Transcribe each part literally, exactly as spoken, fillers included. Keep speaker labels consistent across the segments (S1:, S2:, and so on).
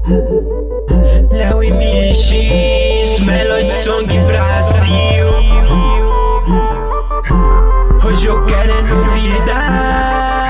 S1: Léo M X, Melody Song Brasil. Hoje eu quero é novidade.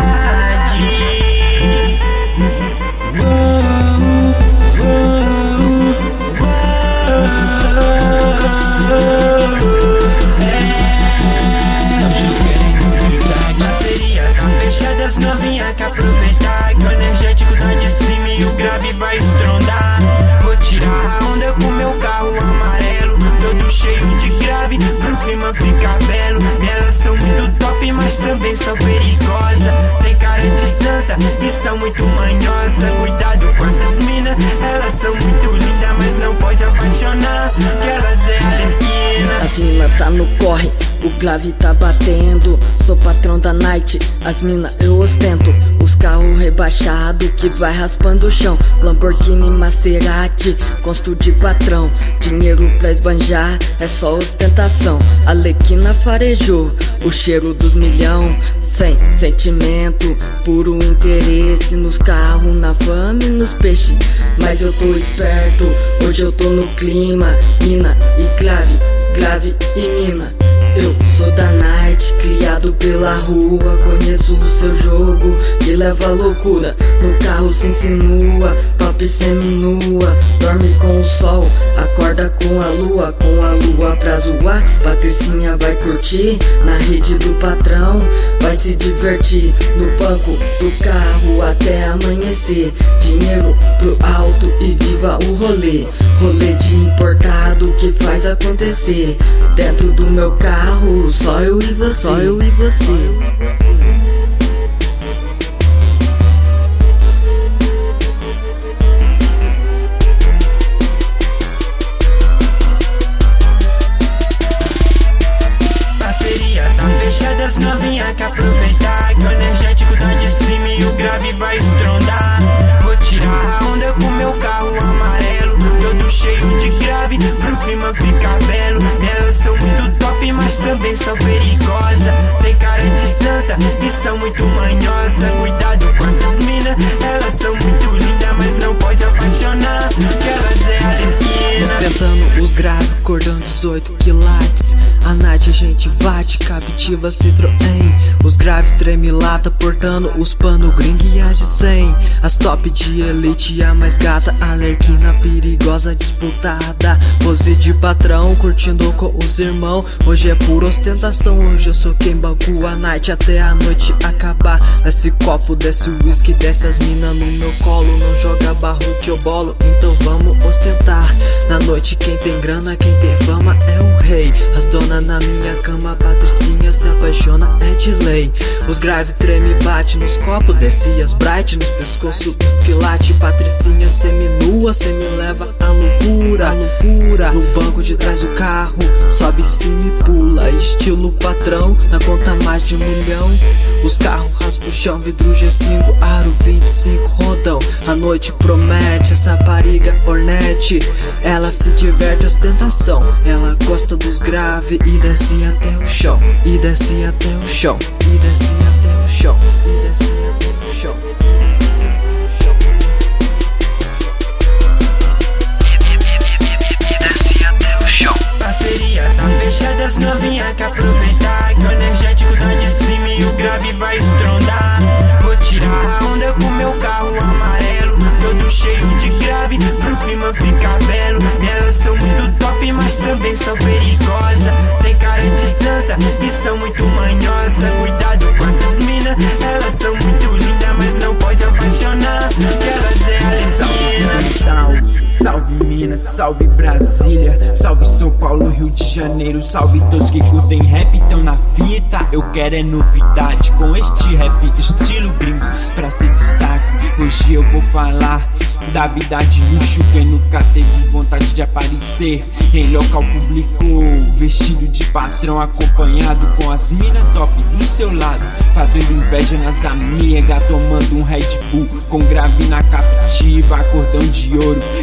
S1: As novinha que aproveitar, que o energético tá de cima e o grave vai estrondar. Vou tirar a onda com meu carro amarelo, todo cheio de grave, pro clima ficar belo. Elas são muito top, mas também são perigosas. Tem cara de santa e são muito manhosas. Cuidado com essas minas, elas são muito lindas, mas não pode apaixonar, que elas é arlequina.
S2: As mina tá no corre, o clave tá batendo. Sou patrão da night, as mina eu ostento. Os carros rebaixados que vai raspando o chão. Lamborghini, Maserati, gosto de patrão. Dinheiro pra esbanjar, é só ostentação. Arlequina farejou, o cheiro dos milhão. Sem sentimento, puro interesse. Nos carros, na fama e nos peixes. Mas eu tô esperto, hoje eu tô no clima. Mina e clave, clave e mina. Eu sou da night, criado pela rua. Conheço o seu jogo, que leva à loucura. No carro se insinua, top seminua. Dorme com o sol, acorda com a lua. Com a lua pra zoar, Patricinha vai curtir. Na rede do patrão, vai se divertir. No banco do carro até amanhecer. Dinheiro pro alto e viva o rolê. Rolê de importado que faz acontecer. Dentro do meu carro, só eu e você, só eu e você.
S1: Parceria tá fechada, as novinha que aproveitar, que o energético tá de cima e o grave vai estrondar. Vou tirar a onda com meu carro amarelo, todo cheio de grave, pro clima ficar belo. Elas são muito top, mas também são perigosas. Tem cara de santa e são muito manhosas. Cuidado com essas minas, elas são muito lindas, mas não pode apaixonar, que elas é arlequina.
S3: Ostentando os graves, cordão dezoito quilates. A night a gente bate, captiva Citroën. Os graves treme lata, portando os pano gring e as de cem. As top de elite e a mais gata, arlequina perigosa disputada. Pose de patrão, curtindo com os irmãos. Hoje é pura ostentação, hoje eu sou quem banco a night até a noite acabar. Desce copo, desce whisky, desce as mina no meu colo. Não joga barro que eu bolo, então vamos ostentar. Na noite quem tem grana, quem tem fama é um rei. As donas na minha cama, Patricinha se apaixona, é de lei. Os grave treme bate nos copos, desce as bright nos pescoço, os quilate. Patricinha seminua, cê me leva à loucura, à loucura. No banco de trás do carro, sobe cima e pula. Estilo patrão, na conta mais de um milhão. Os carros raspam o chão, vidro G cinco, aro vinte e cinco, rodão. A noite promete, essa pariga Hornet. Ela se diverte, ostentação. Ela gosta dos grave e desce até o chão. E desce até o chão. E desce até o chão. E desce até o chão.
S1: Parceria tá fechada, as novinha que aproveitar, que o energético tá de cima e o grave vai estrondar. Vou tirar a onda com meu carro amarelo, todo cheio de grave, pro clima ficar belo. Elas são muito top, mas também são perigosas. Tem cara de santa e são muito manhosas. Cuidado com essas minas, elas são muito lindas, mas não pode apaixonar, que elas é arlequina.
S4: Salve, salve Minas, salve Brasília, salve São Paulo, Rio de Janeiro, salve todos que curtem rap, tão na fita. Eu quero é novidade com este rap estilo gringo pra ser destaque. Hoje eu vou falar da vida de luxo, quem nunca teve vontade de aparecer em local público, vestido de patrão, acompanhado com as mina top do seu lado, fazendo inveja nas amigas, tomando um Red Bull com grave na captiva, cordão de ouro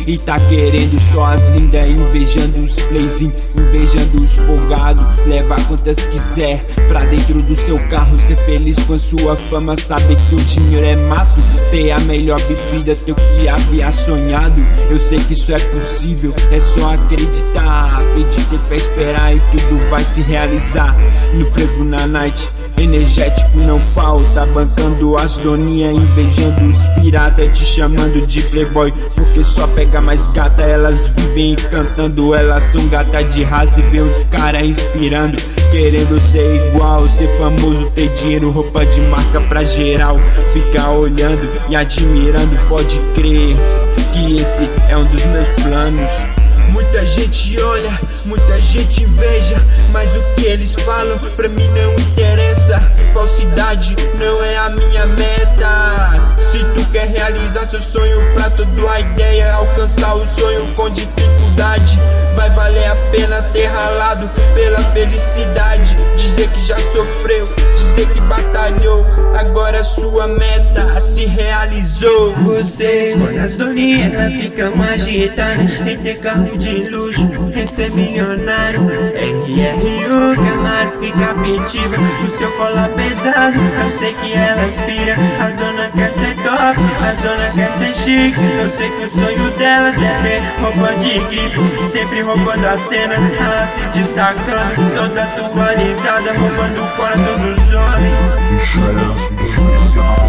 S4: E tá querendo só as lindas, invejando os playzinho, invejando os folgados. Leva quantas quiser pra dentro do seu carro, ser feliz com a sua fama, saber que o dinheiro é mato. Ter a melhor bebida, ter o que havia sonhado. Eu sei que isso é possível, é só acreditar. Acredita, fé, esperar e tudo vai se realizar. No frevo na night, energético não falta, bancando as doninhas, invejando os pirata, te chamando de playboy, porque só pega mais gata. Elas vivem cantando, elas são gata de raça e vê os cara inspirando, querendo ser igual, ser famoso, ter dinheiro, roupa de marca pra geral. Ficar olhando e admirando, pode crer que esse é um dos meus planos. Muita gente olha, muita gente inveja, mas o que eles falam pra mim não interessa. Falsidade não é a minha meta. Se tu quer realizar seu sonho, pra tudo a ideia, alcançar o sonho com dificuldade, vai valer a pena ter ralado pela felicidade. Dizer que já sofreu, dizer que batalhou, agora sua meta se realizou.
S1: Você escolhe as doninhas, ficam agitadas em ter carro de luxo, em ser milionário. R R U, Camaro e Captiva, o seu colar pesado, eu sei que elas piram. As donas quer ser top, as donas quer ser chique. Eu sei que o sonho delas é ter roupa de grife e sempre roubando a cena, ela se destacando, toda atualizada, roubando o coração dos homens.
S5: Deixa ela se desligar.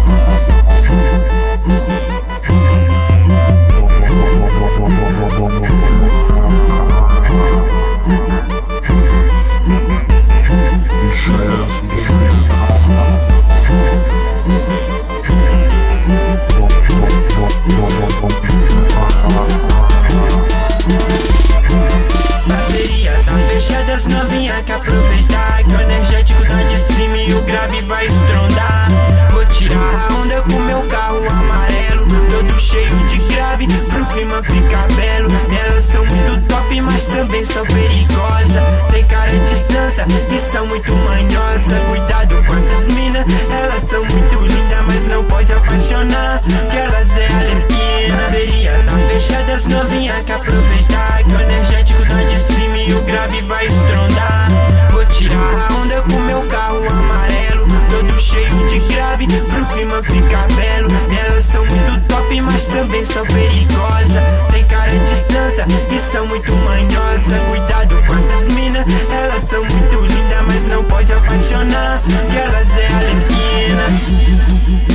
S1: Parceria tá fechada, as novinhas que aproveitar, que o energético tá de cima e o grave vai estrondar. Vou tirar a onda com meu carro amarelo, todo cheio de grave, pro clima ficar belo. Elas são muito top, mas também são perigosas. Tem cara de santa e são muito manhosas. Cuidado com essas minas, elas são muito lindas, mas não pode apaixonar, que elas é alerquina. Parceria tá fechada, as novinhas que aproveitar, que o energético tá de cima e o grave vai estrondar. Vou tirar a onda com meu carro amarelo, todo cheio de grave, pro clima ficar belo. Elas são muito top, mas também são perigosas. Tem cara de santa e são muito manhosas. Cuidado com essas minas, elas são muito lindas, mas não pode apaixonar, que elas é alerquina.